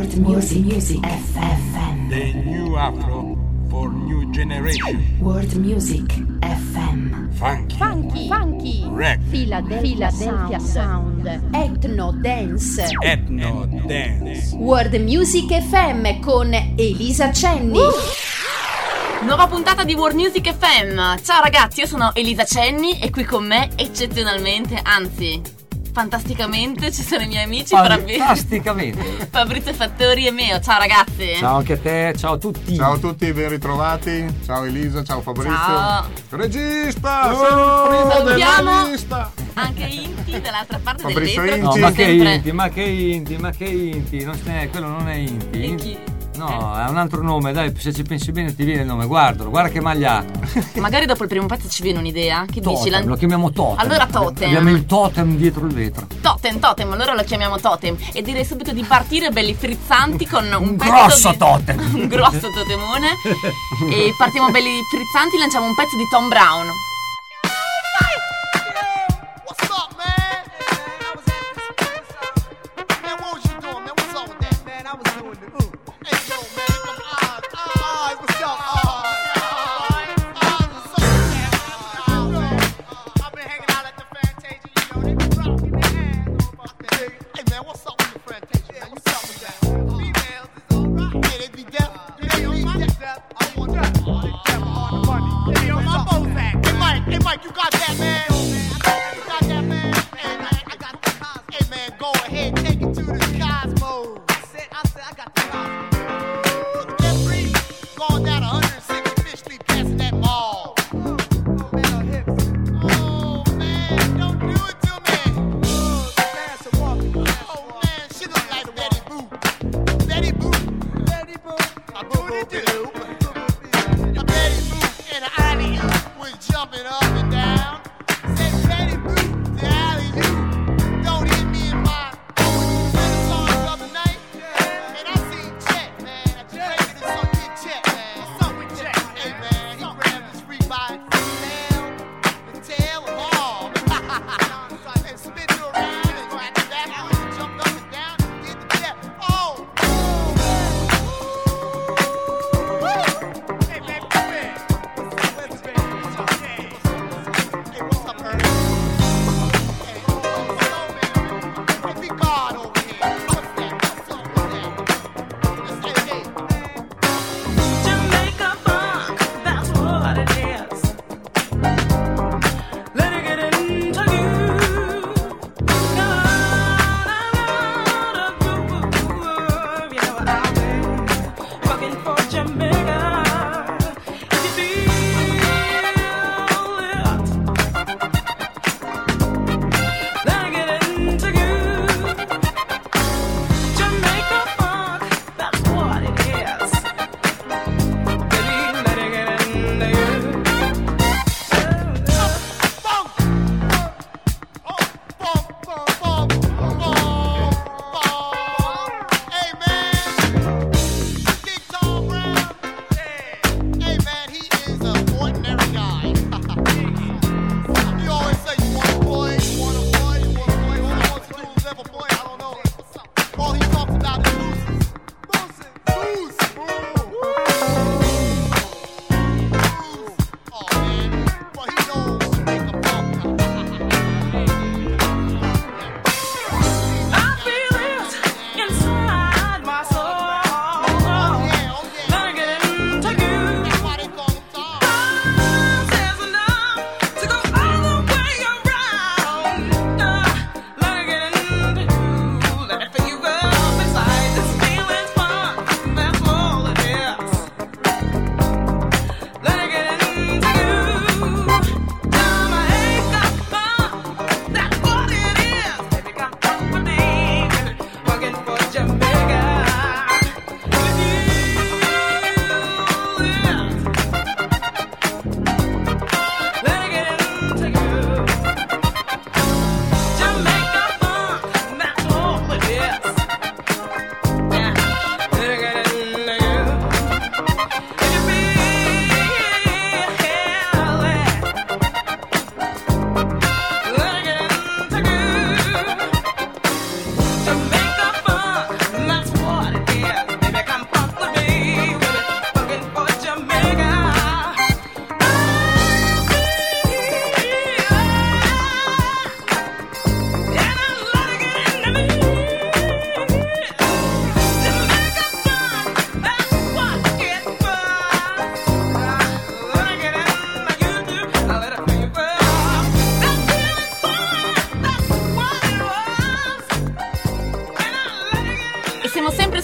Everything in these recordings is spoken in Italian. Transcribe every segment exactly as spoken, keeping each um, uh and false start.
World Music, Music F M. The new Afro for new generation. World Music F M. Funky, funky, funky, rap, Philadelphia, Philadelphia Sound, sound. Ethno Dance, Ethno Dance. World Music F M con Elisa Cenni. Uh! Nuova puntata di World Music F M. Ciao ragazzi, io sono Elisa Cenni e qui con me, eccezionalmente, anzi fantasticamente, ci sono i miei amici Fantasticamente Fabrizio Fattori e Meo. Ciao ragazzi. Ciao anche a te, ciao a tutti. Ciao a tutti, ben ritrovati. Ciao Elisa, ciao Fabrizio. Ciao. Regista, oh, primo della lista. Anche Inti dall'altra parte Fabrizio del vetro. No, ma che sempre... Inti, ma che Inti, ma che Inti, non è, quello non è Inti. E chi? No, è un altro nome, dai, se ci pensi bene ti viene il nome, guardalo, guarda che maglia ha. Magari dopo il primo pezzo ci viene un'idea. Che Totem, dici? La... Lo chiamiamo Totem. Allora Totem. Abbiamo il Totem dietro il vetro. Totem, Totem, allora lo chiamiamo Totem. E direi subito di partire belli frizzanti con un, un pezzo grosso di... Totem. Un grosso totemone. E partiamo belli frizzanti, lanciamo un pezzo di Tom Brown. Get my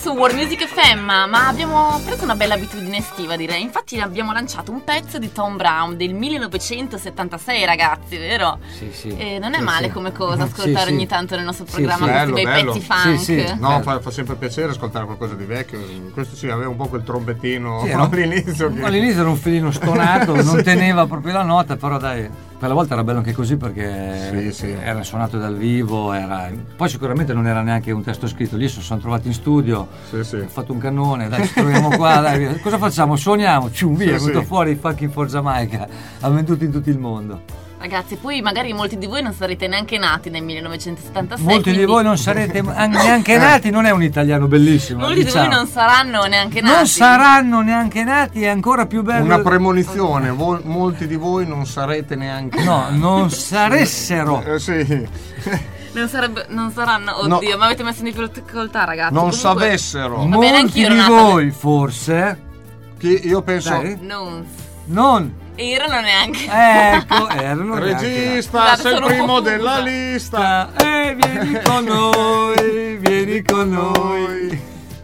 su World Music F M, ma abbiamo preso una bella abitudine estiva, direi. Infatti abbiamo lanciato un pezzo di Tom Brown del millenovecentosettantasei, ragazzi, vero? Sì, sì. E non è Sì, male sì. come cosa ascoltare Sì, sì. ogni tanto nel nostro Sì, programma sì. questi Bello, bei bello. pezzi funk. Sì, sì. No, fa, fa sempre piacere ascoltare qualcosa di vecchio. Questo sì, aveva un po' quel trombettino Sì, no? all'inizio. Che... All'inizio era un filino stonato, non Sì. teneva proprio la nota, però dai, quella volta era bello anche così perché Sì, sì. era suonato dal vivo, era... poi sicuramente non era neanche un testo scritto, lì si sono trovati in studio, Sì, sì. ho fatto un cannone, dai ci troviamo qua, dai, via. Cosa facciamo? Suoniamo, cium, via, Sì, è venuto sì. fuori il fucking for Jamaica, ha venduto in tutto il mondo. Ragazzi, poi magari molti di voi non sarete neanche nati nel millenovecentosettantasei. Molti quindi di voi non sarete neanche nati, non è un italiano bellissimo. molti diciamo. di voi non saranno neanche nati. Non saranno neanche nati, è ancora più bello. Una premonizione, Vol- molti di voi non sarete neanche. No, non saressero. Eh, sì. Non, sarebbe, non saranno, No. oddio, mi avete messo in difficoltà, ragazzi. Non Comunque, sapessero. Va bene, Molti anch'io ero di nata voi, forse, Che io penso. Dai. Non non erano neanche. ecco, erano Regista, Scusate, sei il sono un primo po' della confusa. lista. E vieni con noi, vieni con noi.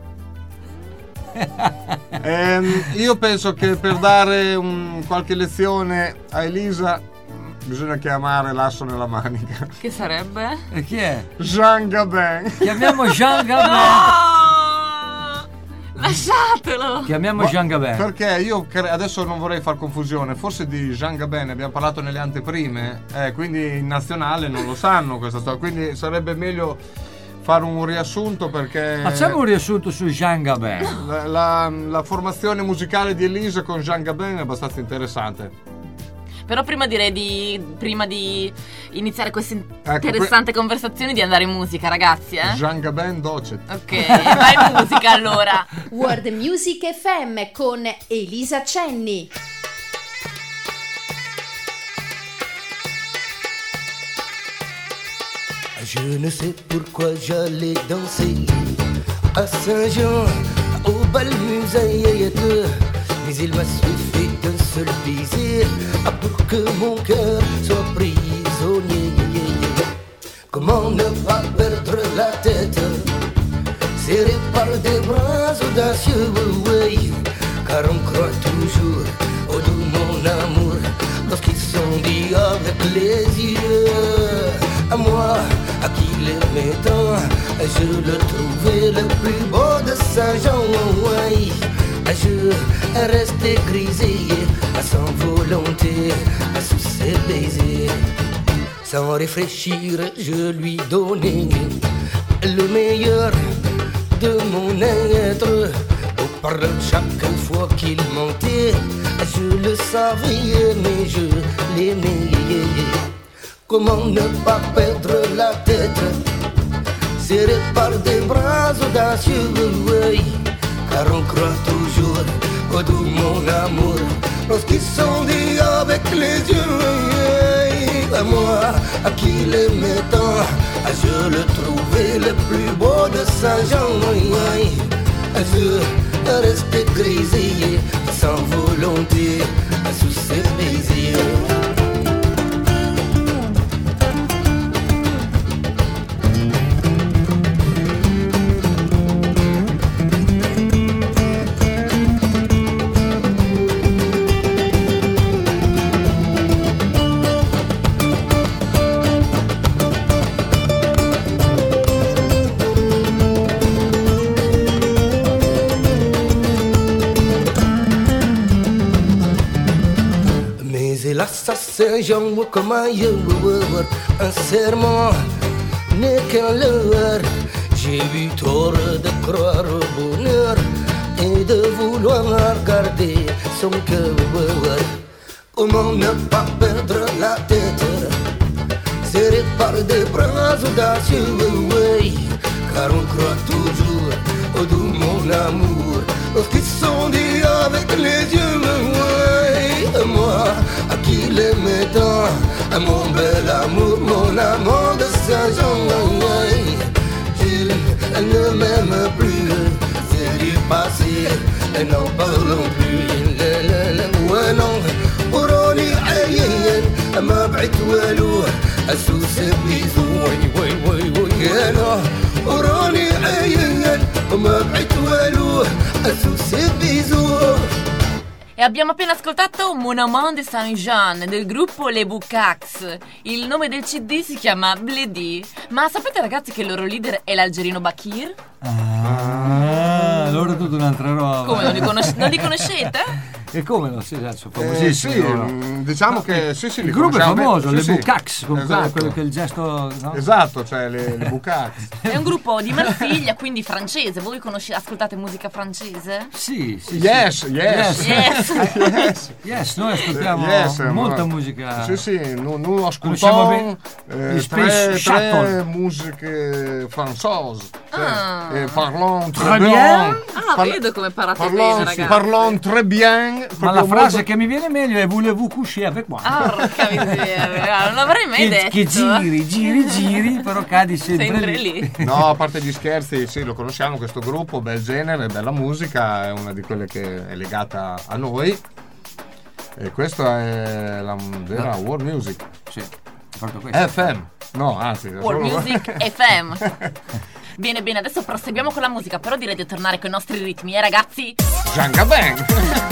Ehm, io penso che per dare un- qualche lezione a Elisa bisogna chiamare l'asso nella manica. Che sarebbe? E chi è? Jean Gabin. Chiamiamo Jean Gabin. No! Lasciatelo! Chiamiamo Jean Gabin. Perché io cre- adesso non vorrei far confusione, forse di Jean Gabin ne abbiamo parlato nelle anteprime, eh, quindi in nazionale non lo sanno questa storia, quindi sarebbe meglio fare un riassunto perché Facciamo un riassunto su Jean Gabin. la, la- la formazione musicale di Elisa con Jean Gabin è abbastanza interessante. Però prima direi di. Prima di iniziare questa Ecco, interessante conversazione di andare in musica, ragazzi, eh? Jean Gabin docet. Ok, vai in musica allora. World Music F M con Elisa Cenni. Je ne sais pourquoi j'allais danser à Saint-Jean, au bal musette. Mais il m'a suffi d'un seul baiser pour que mon cœur soit prisonnier. Comment ne pas perdre la tête, serré par des bras audacieux, oui, car on croit toujours au doux mon amour lorsqu'ils sont dits avec les yeux. À moi, à qui l'aimait tant, je le trouvais le plus beau de Saint-Jean, oui. Je restais grisé sans volonté sous ses baisers. Sans réfléchir, je lui donnais le meilleur de mon être. Au parler chaque fois qu'il montait, je le savais, mais je l'aimais. Comment ne pas perdre la tête, serré par des bras audacieux, oui. Car on croit toujours au doux mon amour lorsqu'ils sont dits avec les yeux. À moi, à qui l'aimait tant, je le trouvais le plus beau de Saint-Jean. Je restais grisé sans volonté sous ses baisers. À Saint-Jean, comme ailleurs, un serment n'est qu'un leurre. J'ai eu tort de croire au bonheur et de vouloir garder son cœur. Comment ne pas perdre la tête, serré par des bras audacieux, oui, car on croit toujours au doux mon amour lorsqu'ils sont dits avec les yeux, oui. Moi, à qui l'aimait tant, à mon bel amour, mon amant de Saint-Jean, oui. Elle ne m'aime plus, c'est du passé, et n'en parlons plus. Ouais, non, وراني عيان ما بعت والو اسوس بيزو وي وي وي وي انا وراني عيان ما بعت sous ses bisous. E abbiamo appena ascoltato Mon Amant de Saint-Jean del gruppo Les Boucax. Il nome del C D si chiama Bledi. Ma sapete ragazzi che il loro leader è l'algerino Bakir? Ah, allora è tutta un'altra roba. Come, non li, conosce- non li conoscete? E come no? Sì, esatto, sono Eh, famosissimi. sì, loro. mh, diciamo che sì, sì, Il li gruppo è conosciamo famoso, bene. le Sì, sì. Boucax, con Esatto. quello che è il gesto, no? Esatto, cioè le, le Boucax. È un gruppo di Marsiglia, quindi francese. Voi conoscete, ascoltate musica francese? Sì, sì, Yes, sì. yes. Yes. Yes. Yes, noi ascoltiamo Yes, molta ma- musica. Sì, sì, noi, noi Conosciamo ascoltiamo bene eh, gli Space tre, Shuttle. tre musiche françaises. Cioè, Ah. eh, parlons Très très bien. bien. Ah, Parl- vedo come parlate bene, parlons, ragazzi. parlons très bien. Ma proprio la frase molto- che mi viene meglio è voulez-vous coucher avec moi? Ah, porca miseria, non l'avrei mai che, detto. che giri, giri, giri, però cadi sempre, Sempre lì. lì. No, a parte gli scherzi, sì, lo conosciamo questo gruppo, bel genere, bella musica, è una di quelle che è legata a noi. E questa è la vera world music. Sì, proprio questo. F M. No, anzi, è World solo- Music F M. Bene, bene, adesso proseguiamo con la musica, però direi di tornare con i nostri ritmi, eh ragazzi? Django Bang.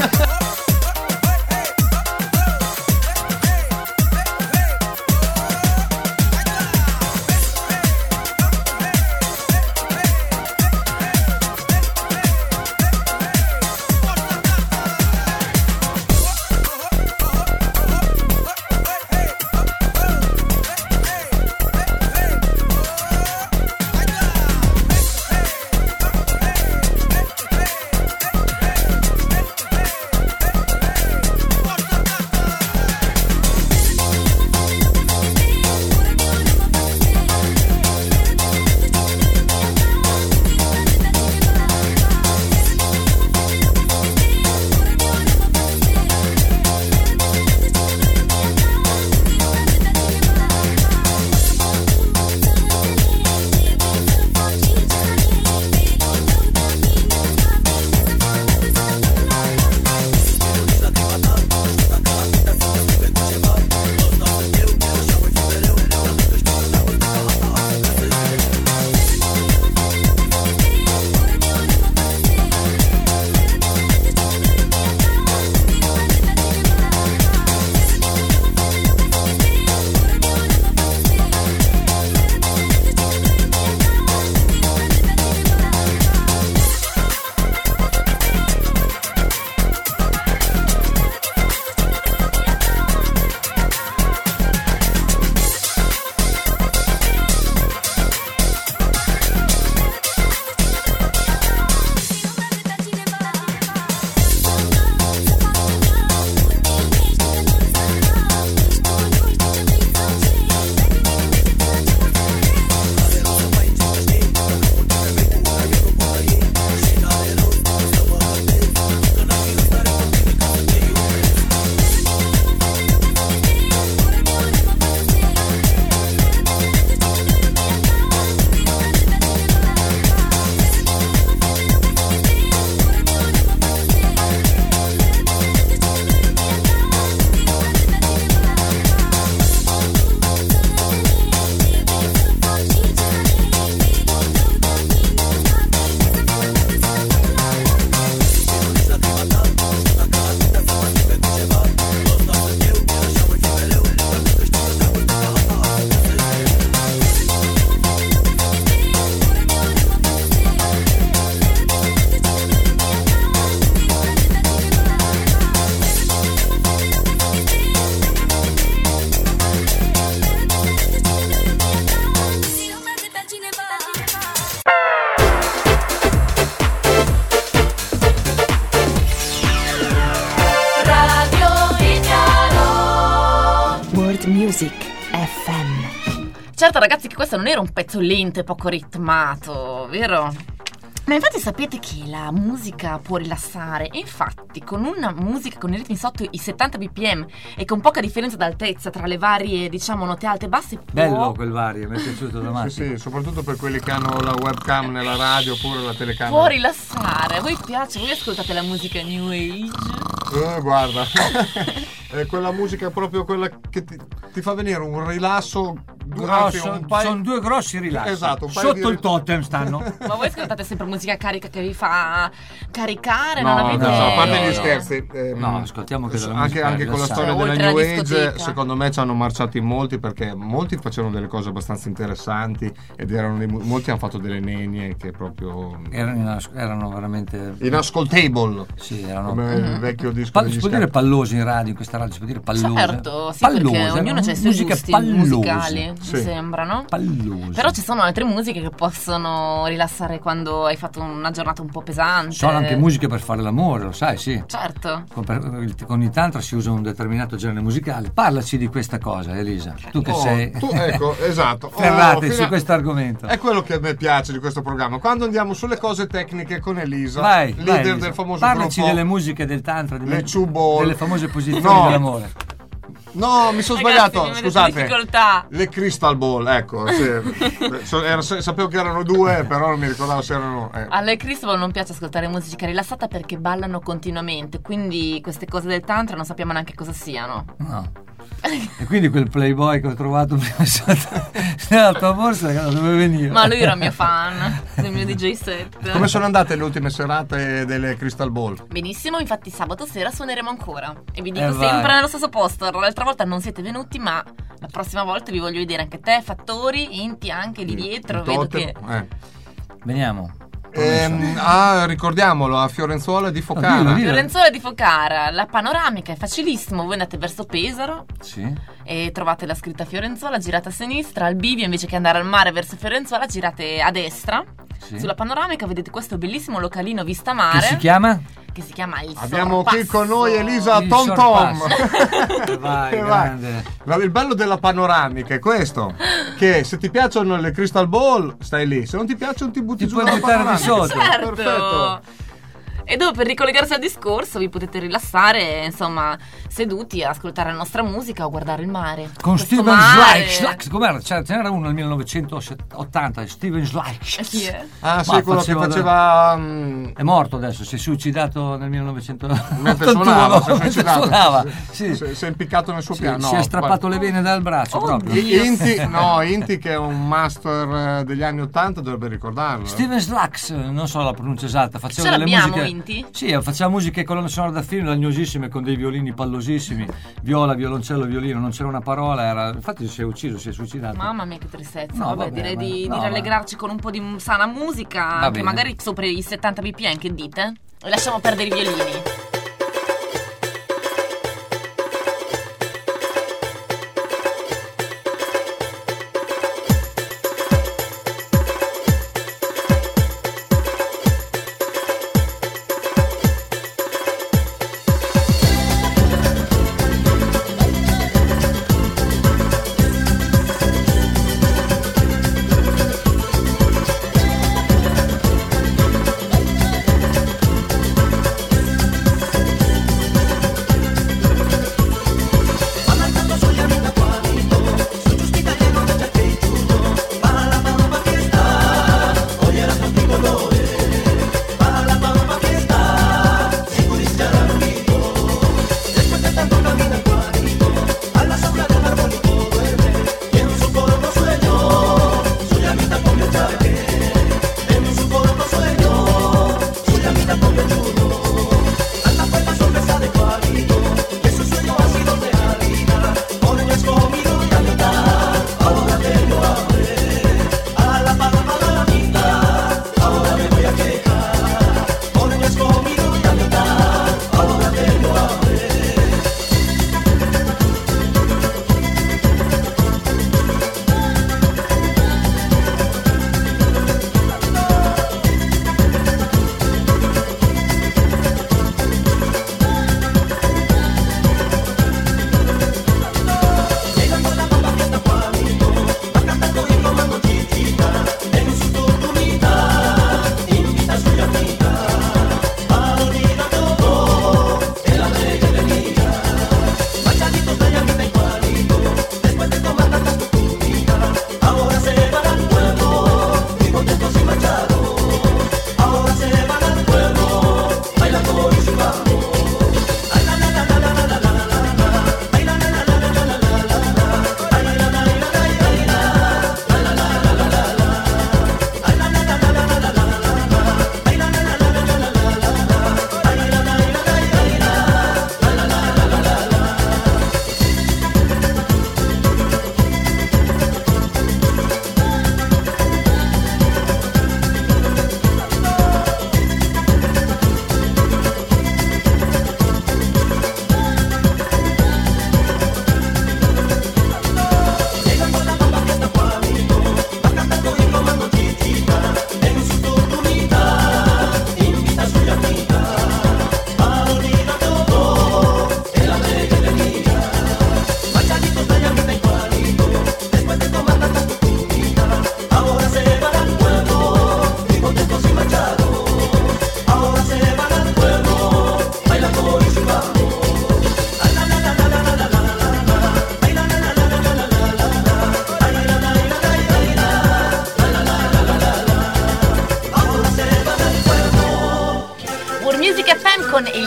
Music F M. Certo ragazzi che questo non era un pezzo lento e poco ritmato, vero? Ma infatti sapete che la musica può rilassare e infatti con una musica con i ritmi sotto i settanta B P M e con poca differenza d'altezza tra le varie, diciamo, note alte e basse può... Bello quel vario, mi è piaciuto da Sì, matti. sì, soprattutto per quelli che hanno la webcam nella radio oppure la telecamera. può rilassare. A voi piace? Voi ascoltate la musica New Age? Eh, guarda, è quella musica proprio quella che ti, ti fa venire un rilasso anzi, grosso, un paio- sono due grossi rilassi. Esatto, un paio sotto di- il totem stanno. Ma voi ascoltate sempre musica carica che vi fa caricare? No, non avete... no, a parte gli no. scherzi, ehm, No, ascoltiamo che della anche, musica anche con la rilassante. storia Cioè, della oltre New alla Age, discoteca. secondo me ci hanno marciato in molti, perché molti facevano delle cose abbastanza interessanti ed erano dei, molti hanno fatto delle nenie che proprio Erano, inas- erano veramente. inascoltable. Sì, erano. Come il vecchio disco Pal- degli si può dire Scarpe. pallosi in radio, in questa radio si può dire pallose. Certo, sì, Pallose, perché ognuno erano ha i suoi musiche gusti pallose. musicali, Sì. mi sembra, no? Pallose. Però ci sono altre musiche che possono rilassare quando hai fatto una giornata un po' pesante. Sono anche musiche per fare l'amore, lo sai, sì. Certo. Con, per- con i tantra si usa un determinato genere musicale. Parlaci di questa cosa, Elisa. Tu che Oh, sei tu- ecco, esatto. ferrate Oh, su fino a- questo argomento. È quello che a me piace di questo programma. Quando andiamo sulle cose tecniche con Elisa, Vai, leader vai, Elisa. del famoso Parlaci gruppo. delle musiche del tantra, delle, Le Chu Ball. delle famose posizioni No. dell'amore. No, mi sono Ragazzi, sbagliato. mi avete Scusate. difficoltà. Le Crystal Ball, ecco. Sì. So- era- sapevo che erano due, però non mi ricordavo se erano. eh. Alle Cristobal non piace ascoltare musica rilassata perché ballano continuamente, quindi queste cose del tantra non sappiamo neanche cosa siano. No. E quindi quel playboy che ho trovato prima sotto nella tua borsa dove venire? Ma lui era mio fan del mio D J set. Come sono andate le ultime serate delle Crystal Ball? Benissimo, infatti sabato sera suoneremo ancora. E vi dico Eh, vai. sempre nello stesso posto. L'altra volta non siete venuti, ma la prossima volta vi voglio vedere anche te, Fattori, Inti anche lì dietro. Il Vedo totem, che. eh. Veniamo. Ehm, ah, ricordiamolo, a Fiorenzuola di Focara. dillo, dillo. Fiorenzuola di Focara, la panoramica è facilissimo. Voi andate verso Pesaro Sì. e trovate la scritta Fiorenzuola, girate a sinistra. Al bivio, invece che andare al mare verso Fiorenzuola, girate a destra. Sì. Sulla panoramica vedete questo bellissimo localino vista Che mare si chiama? che si chiama il Abbiamo Sorpasso. qui con noi Elisa Il Tom Tom. sorpasso. Vai, E vai. grande. Ma il bello della panoramica è questo: che se ti piacciono le Crystal Ball, stai lì, se non ti piacciono, ti butti Ti giù puoi dalla buttare di panoramica. sotto. Certo. Perfetto. E dopo, per ricollegarsi al discorso, vi potete rilassare, insomma, seduti a ascoltare la nostra musica o guardare il mare. Con Questo Steven mare- Schleich, com'era? C'era, ce n'era uno nel millenovecentottanta, Steven Schleich. E chi è? Ah, sì, Ma quello faceva- che faceva. mm, È morto adesso, si è suicidato nel millenovecentottantuno. mentre suonava, si è Mentre suicidato. suonava, Si, sì. si- si è impiccato nel suo Sì, piano. si No, è strappato guarda. le vene dal braccio Oddio. proprio. I- Inti, no, Inti che è un master eh, degli anni ottanta dovrebbe ricordarlo. eh. Steven Slacks, non so la pronuncia esatta, faceva Ce delle l'abbiamo, musiche. Inti? Sì, faceva musiche colonne sonore da film, lagnosissime, con dei violini pallosissimi, viola, violoncello, violino, non c'era una parola, era... infatti si è ucciso, si è suicidato. Mamma mia che tristezza. No, vabbè, vabbè, direi ma- di, no, di ma- rallegrarci con un po' di sana musica, Va che bene. magari sopra i settanta bpm, che dite? E lasciamo perdere i violini. Thank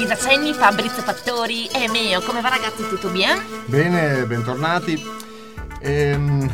Elisa Cenni, Fabrizio Fattori e Meo. Come va ragazzi, tutto bien? Bene, bentornati. Ehm,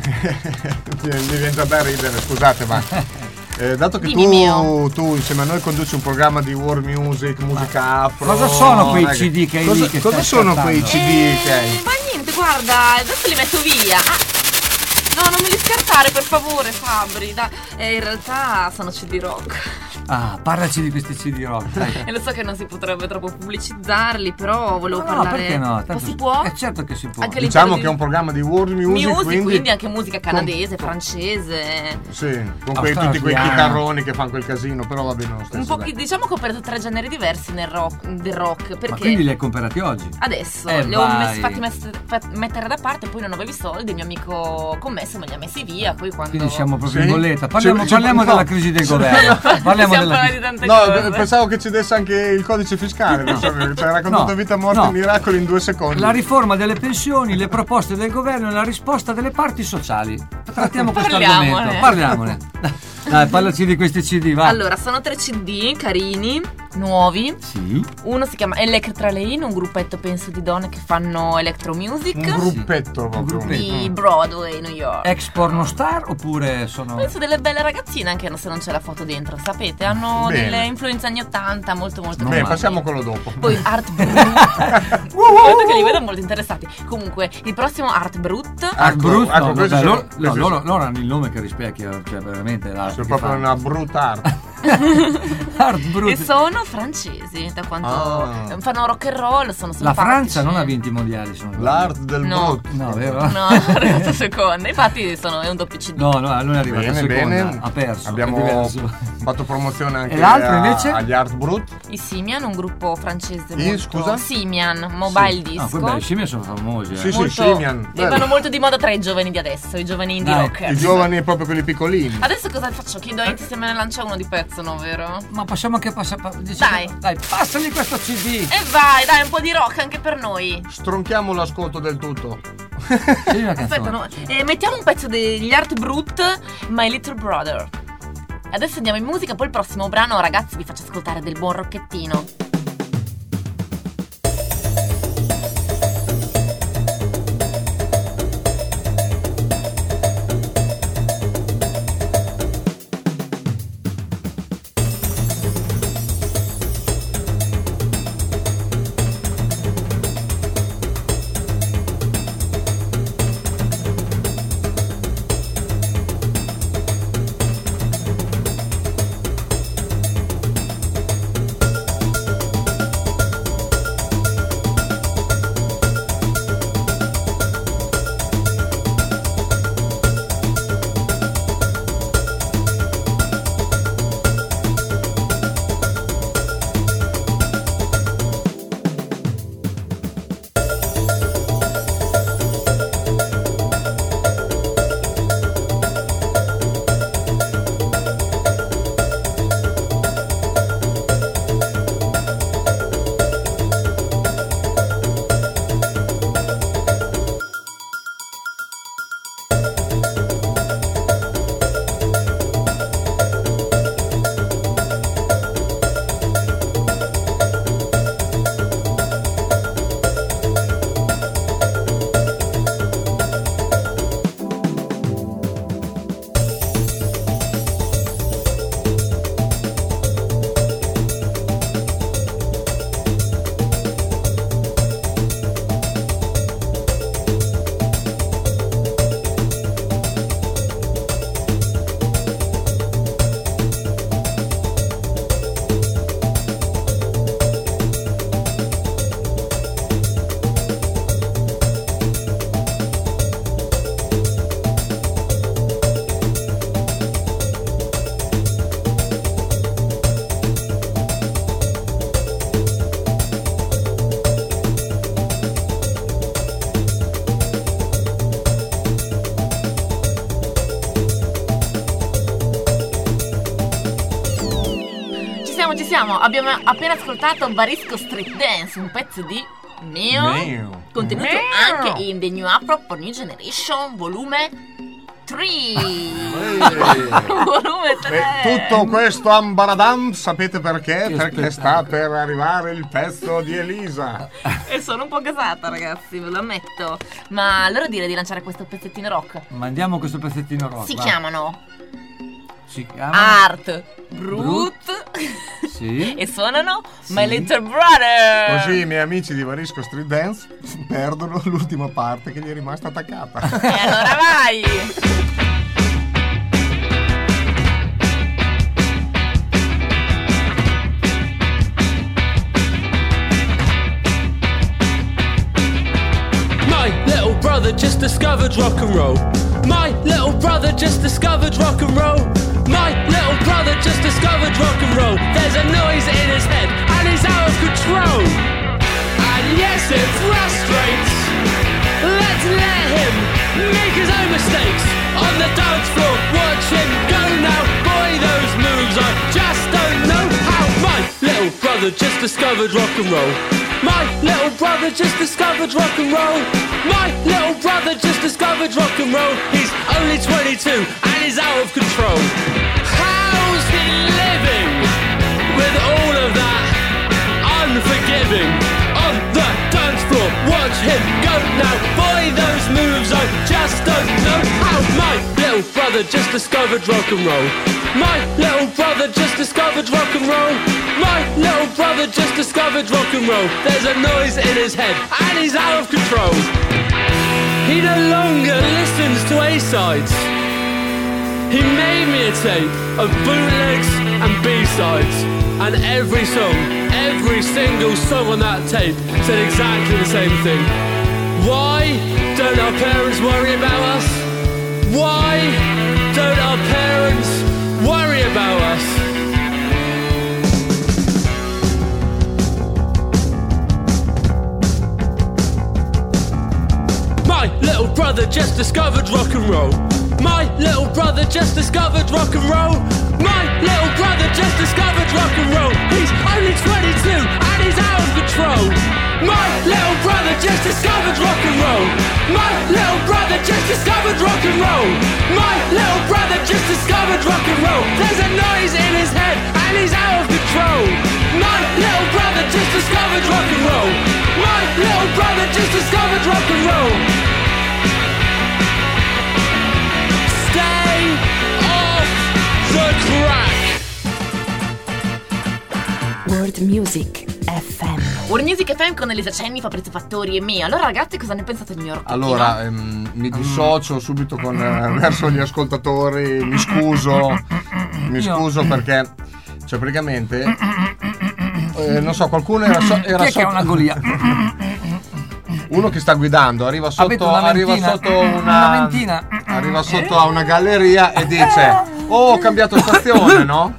mi viene già da ridere, scusate, ma eh, dato che tu, tu insieme a noi conduci un programma di world music, musica afro. Cosa sono quei che, C D che hai cosa, lì che cosa stai sono scartando? quei C D Eh, che hai? ma niente, guarda, adesso li metto via. Ah. No, non me li scartare per favore, Fabri. Dai. Eh, in realtà sono C D rock. Ah, parlaci di questi C D rock, dai. E lo so che non si potrebbe troppo pubblicizzarli, però volevo No, no, parlare. perché no? Ma Tanto si può? Eh, certo che si può. Anche Diciamo all'interno che è un programma di world di music, music, quindi, quindi anche musica canadese, con- francese. sì, con quei, Australiano. tutti quei chitarroni che fanno quel casino, però va bene lo stesso. Un po' dai. diciamo che ho preso tre generi diversi nel rock, del rock, perché Ma quindi li hai comprati oggi? adesso Eh, li ho vai. messi, fatti mess- fa- mettere da parte, poi non avevo i soldi, il mio amico commesso me li ha messi via, poi quando Quindi siamo proprio Sì? in bolletta. Parliamo, Ci- ci- parliamo no. della crisi del governo. Parliamo Siamo della parlati di tante No, cose. pensavo che ci desse anche il codice fiscale, non so, ci hai raccontato No, vita, morte no. e miracoli in due secondi. La riforma delle pensioni, le proposte del governo e la risposta delle parti sociali. Trattiamo questo Parliamone. argomento. Parliamone. Dai, parlaci di questi C D, va. Allora, sono tre C D carini, nuovi. Sì. Uno si chiama Electra Lane, un gruppetto penso di donne che fanno electro music. Un gruppetto proprio. Un gruppetto. Di Broadway, New York. Ex porno star oppure sono... Penso delle belle ragazzine, anche se non c'è la foto dentro, sapete? Hanno Bene. delle influenze anni ottanta, molto molto Bene, giovani. passiamo a quello dopo. Poi Art Brut. Vedo che li vedo molto interessati. Comunque, il prossimo Art Brut. Art Brut? ecco, no, questi vabbè, sono- loro, no, questi loro, sono- loro hanno il nome che rispecchia, cioè veramente l'arte C'è che proprio fanno. una brutta arte. Art Brut. E sono francesi, da quanto Ah. fanno rock and roll, sono La simpatici. Francia non ha vinto i mondiali, sono L'arte del No. brutto. No, vero? No, è arrivato seconda. Infatti sono, è un doppio C D. No, no, lui è arrivato Bene, seconda, bene. ha perso. è Abbiamo diverso. fatto promozione anche E l'altro, a- invece? agli Art Brut. I Simian, un gruppo francese I, molto... scusa? Simian, mobile Sì. disco. Ah, poi beh, i scimmie sono famosi. Eh. Sì, sì, molto, Simian. e vanno molto di moda tra i giovani di adesso, i giovani indie Dai, rockers. I giovani proprio quelli piccolini. Adesso cosa faccio? Chiedo a Enti se me ne lancia uno di pezzo, no, vero? Ma possiamo anche passare. Dai. Dai, passagli questo C D. E vai, dai, un po' di rock anche per noi. Stronchiamo l'ascolto del tutto. Sì, una canzone. Aspetta, no, eh, mettiamo un pezzo degli Art Brut, My Little Brother. Adesso andiamo in musica, poi il prossimo brano, ragazzi, vi faccio ascoltare del buon rocchettino. Ci siamo, abbiamo appena ascoltato Barisco Street Dance, un pezzo di Meo, Meo. contenuto Meo. anche in The New Afro for New Generation, volume tre. Volume tre. Tutto questo ambaradam sapete perché? Che Perché spettacolo. sta per arrivare il pezzo di Elisa. E sono un po' gasata, ragazzi, ve lo ammetto. Ma allora direi di lanciare questo pezzettino rock. Mandiamo questo pezzettino rock. Si va. chiamano Si chiama Art Brut Sì. e suonano My Little Brother. Così i miei amici di Varisco Street Dance perdono l'ultima parte che gli è rimasta attaccata. E allora vai. My little brother just discovered rock and roll. My little brother just discovered rock and roll. My little brother just discovered rock and roll. There's a noise in his head and he's out of control. And yes, it frustrates. Let's let him make his own mistakes on the dance floor. Watch him go now. Boy, those moves I just don't know how. My little brother just discovered rock and roll. My little brother just discovered rock and roll. My little brother just discovered rock and roll. He's only twenty-two and he's out of control. How's he living with all of that unforgiving on the dance floor? Watch him go now. Boy, those moves I just don't know how. My little brother just discovered rock and roll. My little brother just discovered rock and roll. My little brother just discovered rock and roll. There's a noise in his head and he's out of control. He no longer listens to A-sides. He made me a tape of bootlegs and B-sides. And every song, every single song on that tape said exactly the same thing. Why don't our parents worry about us? Why don't our parents worry about us? My little brother just discovered rock and roll. My little brother just discovered rock and roll. My little brother just discovered rock and roll. He's only twenty-two and he's out of control. My little brother just discovered rock and roll. My little brother just discovered rock and roll. My little brother just discovered rock and roll. There's a noise in his head and he's out of control. My little brother just discovered rock and roll. My little brother just discovered rock and roll. Stay off the crack. World Music F M. World Music F M con Elisa Cenni, Fabrizio Fattori e me. Allora ragazzi, cosa ne pensate del mio rockettino? Allora, ehm, mi dissocio subito con, eh, verso gli ascoltatori, mi scuso, mi scuso perché, cioè praticamente, eh, non so, qualcuno era, so, era Chi è che sotto, ha una golia? uno che sta guidando, arriva Avete sotto, una arriva mentina? sotto una, Una mentina? arriva sotto a una galleria e dice, oh, ho cambiato stazione, no?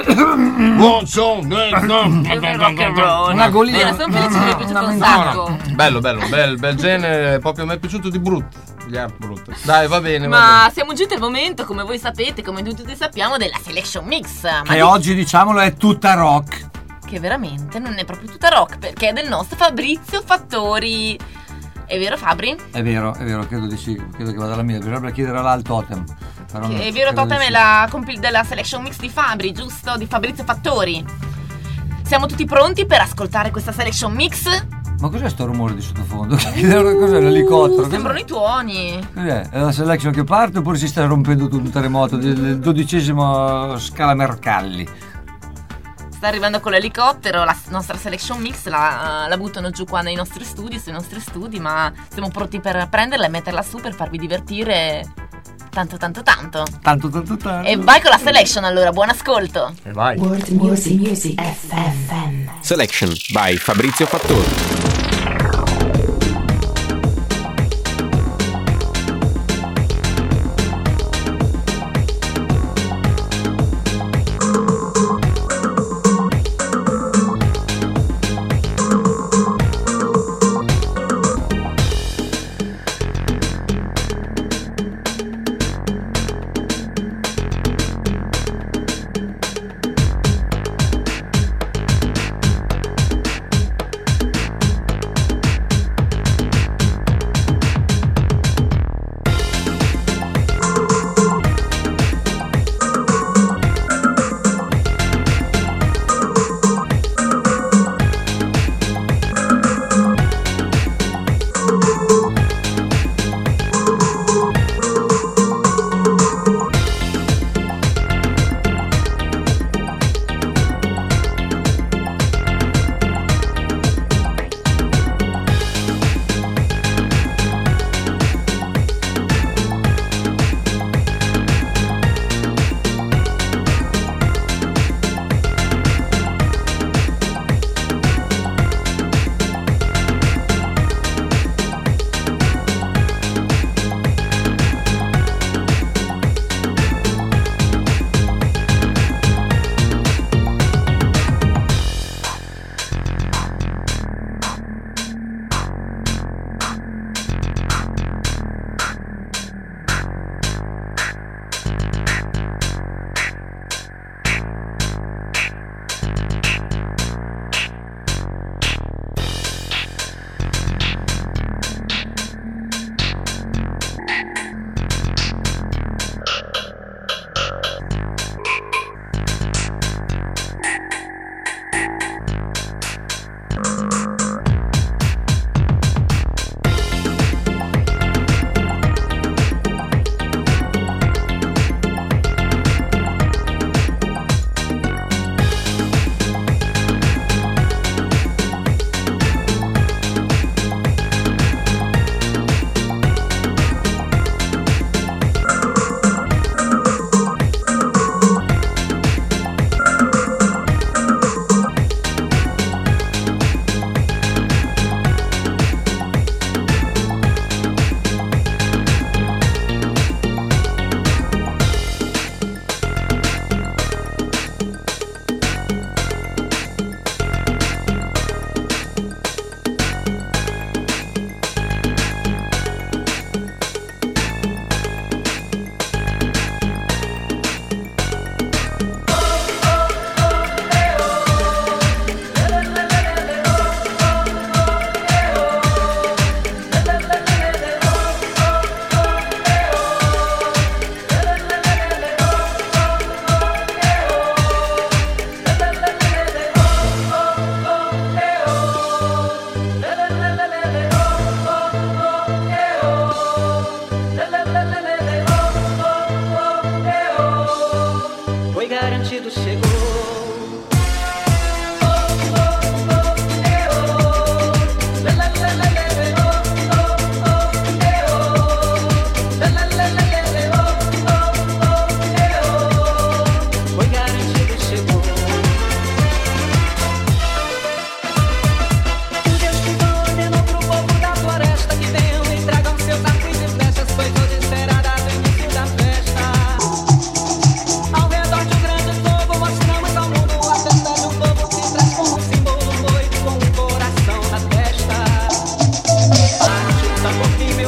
Una golia. Bene, sono felice che mi è piaciuto un Una sacco. Bello, bello, bel, bel genere, proprio mi è piaciuto di brutto. Gli Art Brut. Dai, va bene, va Ma bene. siamo giunti al momento, come voi sapete, come tutti sappiamo, della Selection Mix. Ma Che di- oggi, diciamolo, è tutta rock. che veramente non è proprio tutta rock, perché è del nostro Fabrizio Fattori. È vero, Fabri? È vero, è vero, credo di sì. Credo che vada la mia. Bisognerebbe chiedere là al totem. Però no, È vero, credo Totem di è sì. la compil- della Selection Mix di Fabri, giusto? Di Fabrizio Fattori. Siamo tutti pronti per ascoltare questa Selection Mix? Ma cos'è sto rumore di sottofondo? Cos'è l'elicottero? Uh, sembrano i tuoni. Cos'è? È la selection che parte oppure si sta rompendo tutto un terremoto del del dodicesimo scala Mercalli? Sta arrivando con l'elicottero, la s- nostra Selection Mix la, la buttano giù qua nei nostri studi, sui nostri studi, ma siamo pronti per prenderla e metterla su per farvi divertire tanto tanto tanto. Tanto, tanto, tanto. E vai con la Selection allora, buon ascolto. E vai. World Music Music F M. Selection by Fabrizio Fattori.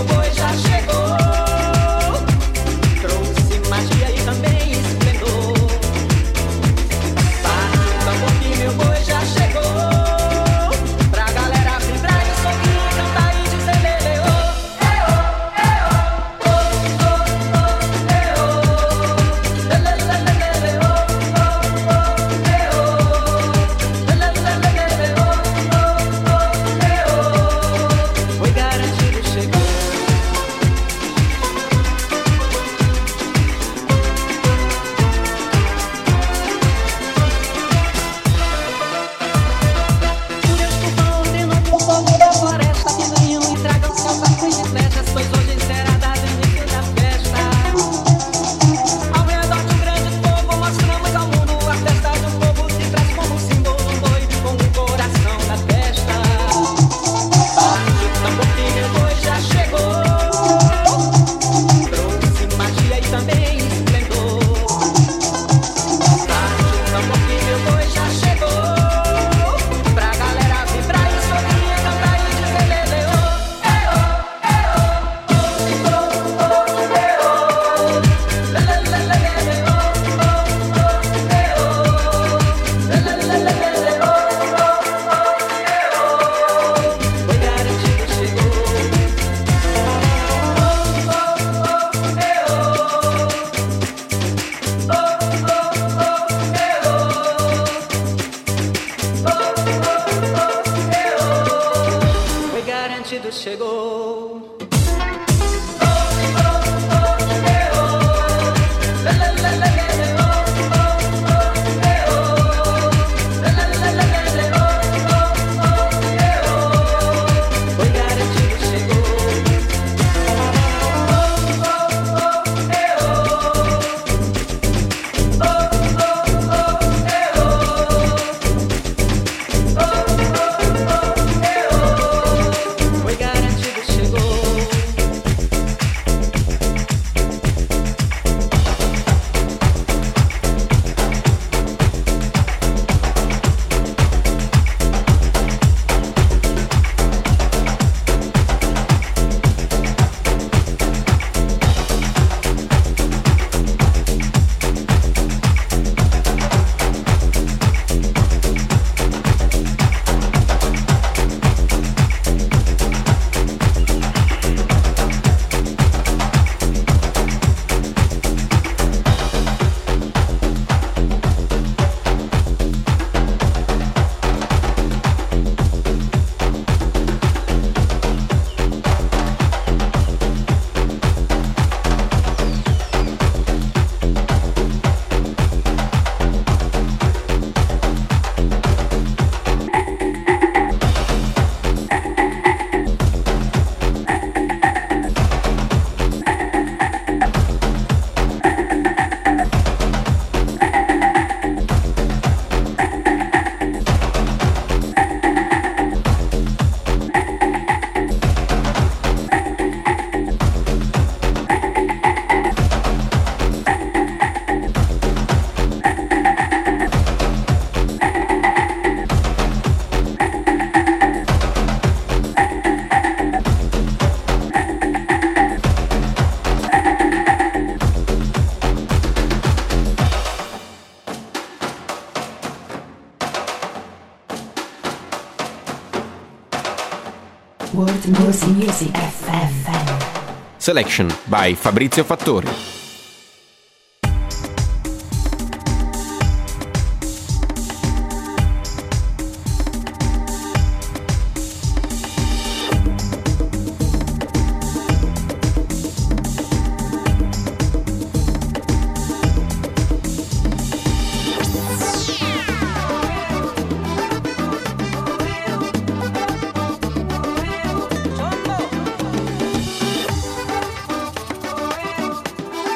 boi já chegou. Trouxe magia e também esplendor. Bate o tambor que meu boi já chegou. Pra galera vibrar e sorrir, cantar e dizer leleô. Foi garantido, chegou. Por Deus que vão ordenou que o povo da floresta que venham e tragam seus arcos e flechas, pois hoje será dado início da festa. Ao redor de um grande fogo mostramos ao mundo a festa de um povo que traz como símbolo um boi com o coração na testa. Bate o tambor que meu boi já chegou. Trouxe magia e também esplendor. Bate o tambor que meu boi já chegou. Pra galera vibrar e sorrir, cantar e dizer leleô. Foi garantido, chegou. Foi garantido, chegou. Foi garantido, chegou. Foi garantido, chegou. World Music Music F M. Selection by Fabrizio Fattori. Chombo.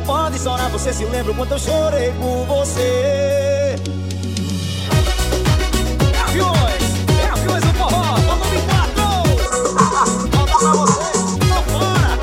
pode chorar, você se lembra o quanto eu chorei por você. Gaviões, Gaviões do forró, volume quatro. Volta pra você, tô fora.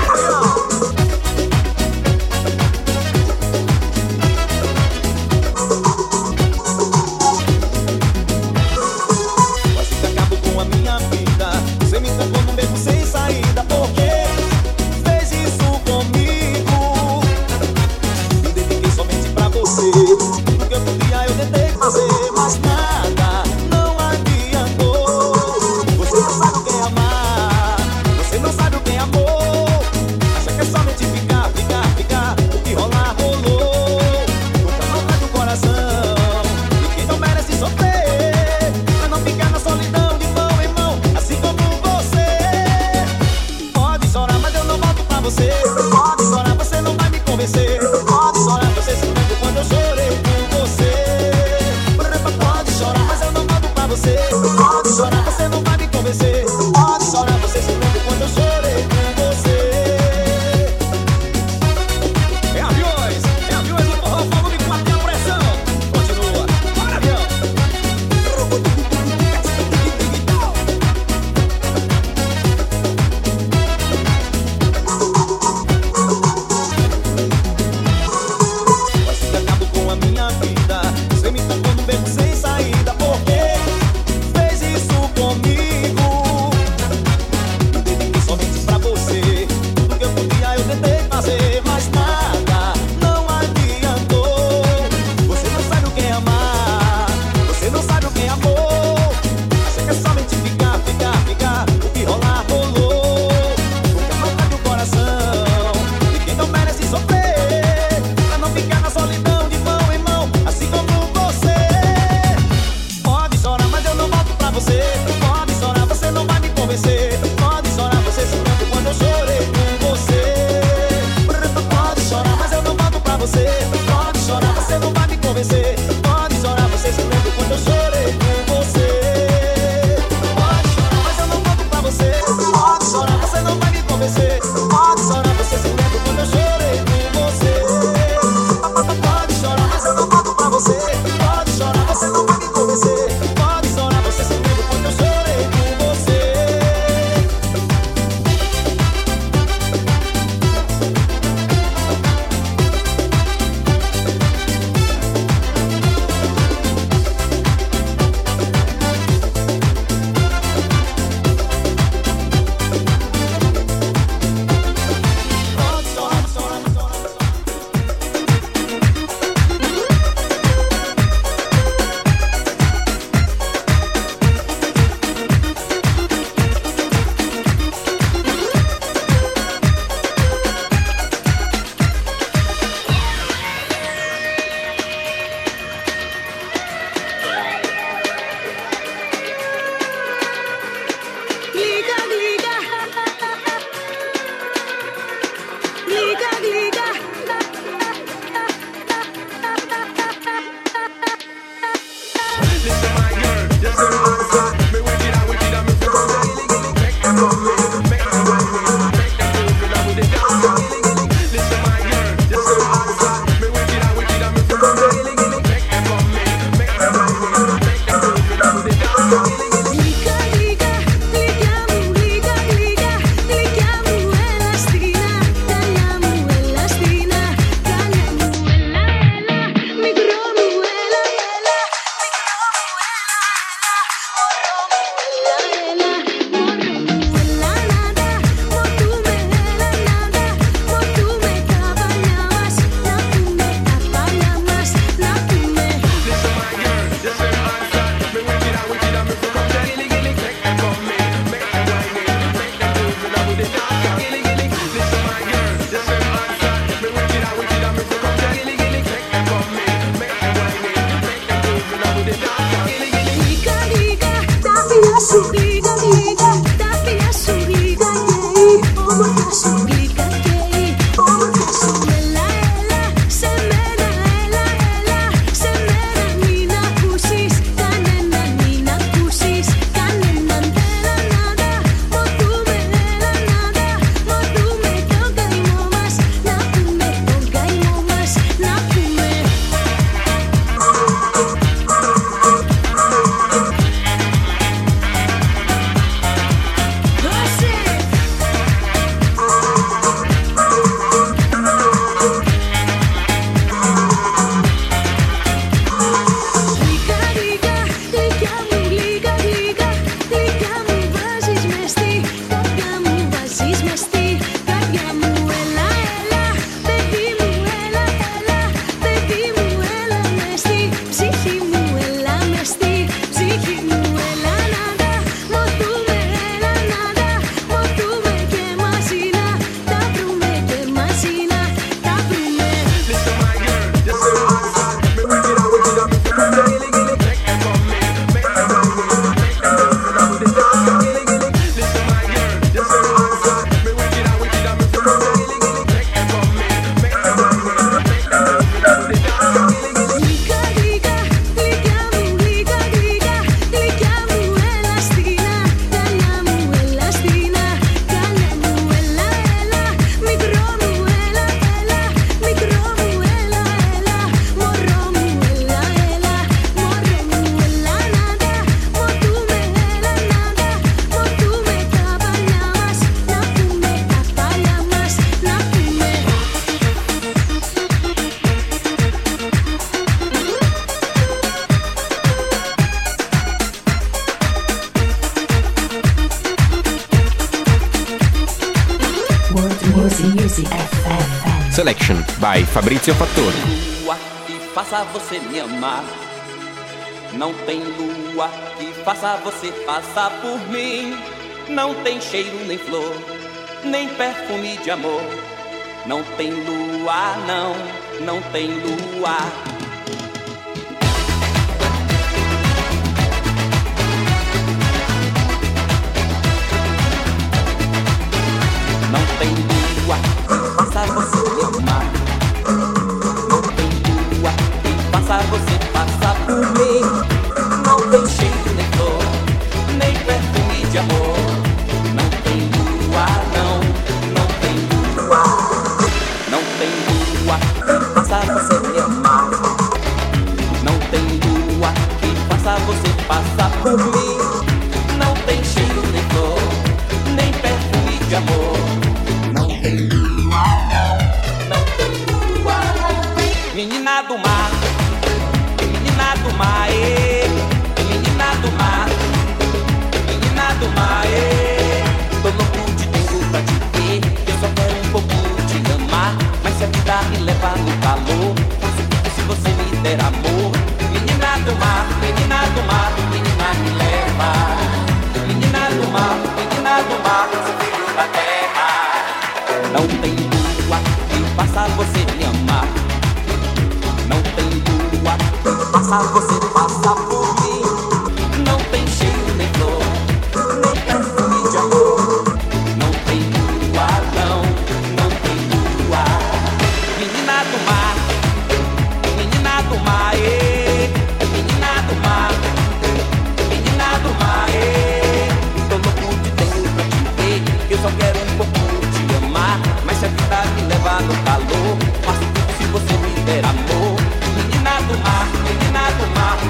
Quase que acabo com a minha vida. Você me colocou num beco sem saída. Por quê? Fez isso comigo. Me dediquei somente pra você. Tudo que eu podia eu tentei fazer, mas nada, não adiantou. Você não sabe o que é amar. Você Selection by Fabrizio Fattori. Lua que faça você me amar. Não tem lua que faça você passar por mim. Não tem cheiro nem flor, nem perfume de amor. Não tem lua, não, não tem lua. Não tem lua que faça você me amar. Não tem lua que faça você passar por mim. Não tem cheiro nem flor, nem perfume de amor. Não tem lua, não, não tem lua. Não tem lua que faça você me amar. Não tem lua que faça você passar por mim. Não tem cheiro nem flor, nem perfume de amor. Não tem lua, não, não tem lua. Menina do mar, menina do mar, ê. Menina do mar, menina do mar, ê. Tô louco de tempo pra te ver. Eu só quero um pouco te amar. Mas se a vida me levar no calor, faço tudo se você me der amor. Menina do mar, menina do mar, menina me leva. Menina do mar, menina do mar, sou filho da terra. Não tem lua que faça você me amar. Não tem lua que faça você passar por mim. Não tem cheiro nem flor, nem perfume de amor. Não tem lua, não, não tem lua. Menina do mar, menina do mar, ê. Menina do mar, menina do mar, ê. Tô louco de tempo pra te ver. Eu só quero um pouco te amar. Mas se a vida me levar no calor, faço tudo se você me der amor. Menina do mar, menina do mar,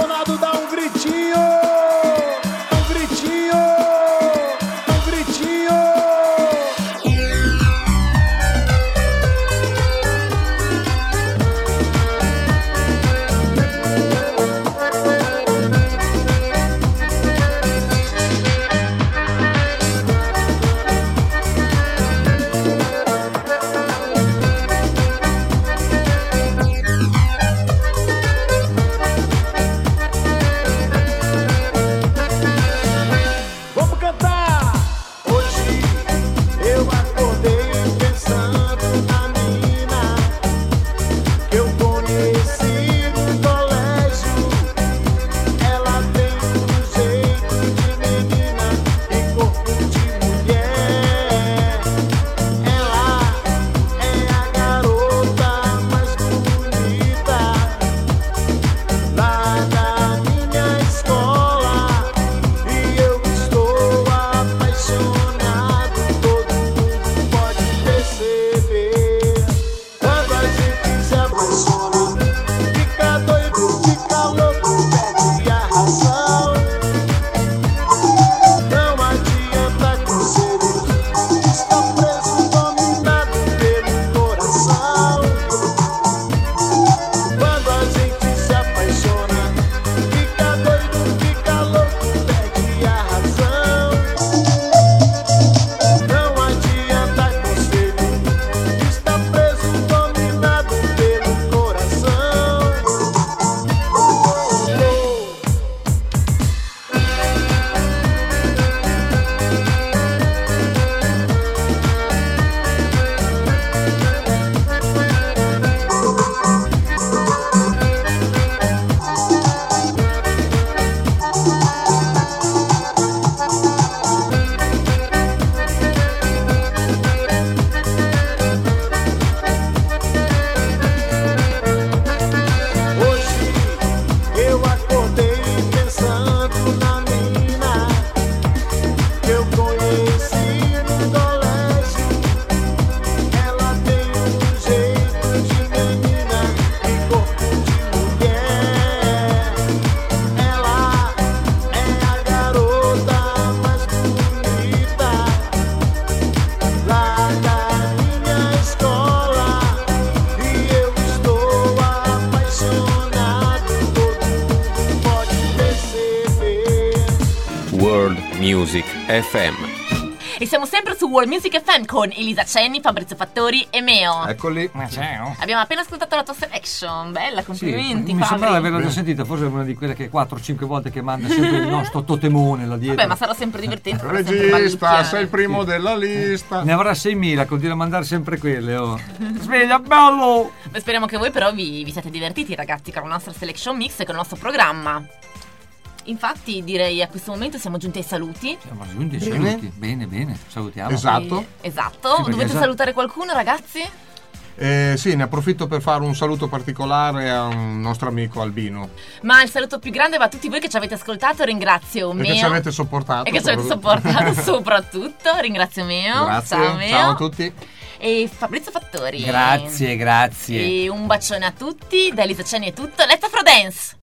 apaixonado dá um gritinho, um gritinho, um gritinho. Vamos cantar! Hoje eu acordei pensando na menina que eu conheci no colégio. Ela tem um jeito de menina e corpo de mulher. Ela é a garota mais bonita lá da minha escola. E eu estou apaixonado, todo mundo pode perceber. Quando a gente se apaixona, fica doido, fica louco, perde a razão. Não adianta conselhos, está preso, dominado pelo coração. Quando a gente se apaixona, fica doido, fica louco, perde a razão. Não adianta conselho, está preso, dominado pelo coração. Hoje eu acordei pensando na menina que eu conheci no colégio. Ela tem um jeito de menina e corpo de mulher. Ela é a garota mais bonita lá da minha escola. E eu estou apaixonado, todo mundo pode perceber. World Music F M. E siamo sempre su World Music F M con Elisa Cenni, Fabrizio Fattori e Meo. Eccoli. Ma c'è, no? Abbiamo appena ascoltato la tua selection, bella, Sì, complimenti. mi Fabri. sembrava di averla già sentita, forse è una di quelle che quattro cinque volte che manda sempre il nostro totemone là dietro. Vabbè, ma sarà sempre divertente. sarà sempre Regista, ballicchiare. sei il primo della lista. Ne avrà seimila, continua a mandare sempre quelle, oh. Sveglia, bello! Beh, speriamo che voi però vi, vi siate divertiti, ragazzi, con la nostra selection mix e con il nostro programma. Infatti, direi a questo momento siamo giunti ai saluti. Siamo giunti ai Bene. saluti. Bene, bene, salutiamo. Esatto. E- esatto. Sì, perché Dovete esatto- salutare qualcuno, ragazzi? Eh, sì, ne approfitto per fare un saluto particolare a un nostro amico Albino. Ma il saluto più grande va a tutti voi che ci avete ascoltato. Ringrazio E Meo. che ci avete sopportato. E che ci avete soprattutto. sopportato soprattutto. Ringrazio Meo. Grazie. Ciao Meo. Ciao a tutti. E Fabrizio Fattori. Grazie, grazie. E un bacione a tutti. Da Elisa Cenni è tutto. Let's Afro Dance!